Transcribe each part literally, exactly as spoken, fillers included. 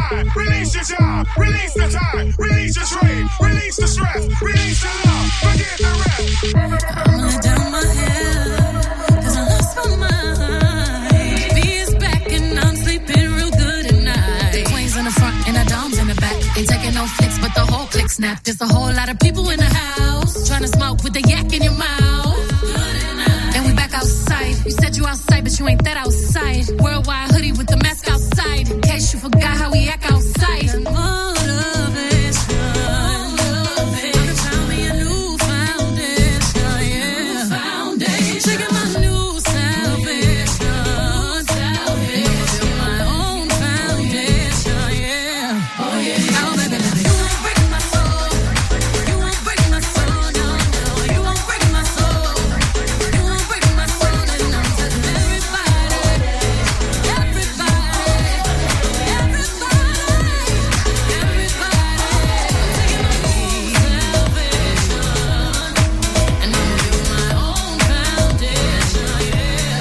mind, release your job, release the time, release your trade, release the stress, release the love, forget the rest. I'ma let down my hair, cause I lost my mind. B is back and I'm sleeping real good at night. Queens in the front and the doms in the back. Ain't taking no flicks, but the whole click snap. There's a whole lot of people in the house trying to smoke with the yak in your mouth. And we back outside. You said you outside, but you ain't that outside. Worldwide hoodie with the mask outside. In case you forgot how we act outside. Motivation. I found me a new foundation, yeah. Foundation. Checking my new salvation. Salvation. My own foundation, yeah. Oh yeah. Now baby, baby, you won't break my soul. You won't break my soul, no, no. You won't break my soul. You won't break my soul, and I'm telling everybody, everybody, everybody, everybody, taking my own salvation, and I'm building my own foundation, yeah.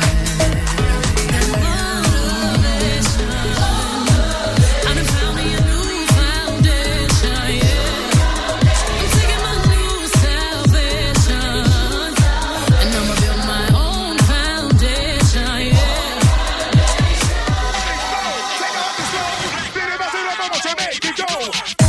Motivation. I done found me a new foundation, yeah. I'm taking my new salvation, and I'ma build my own foundation, yeah. Take off the clothes, then it must have to make it go.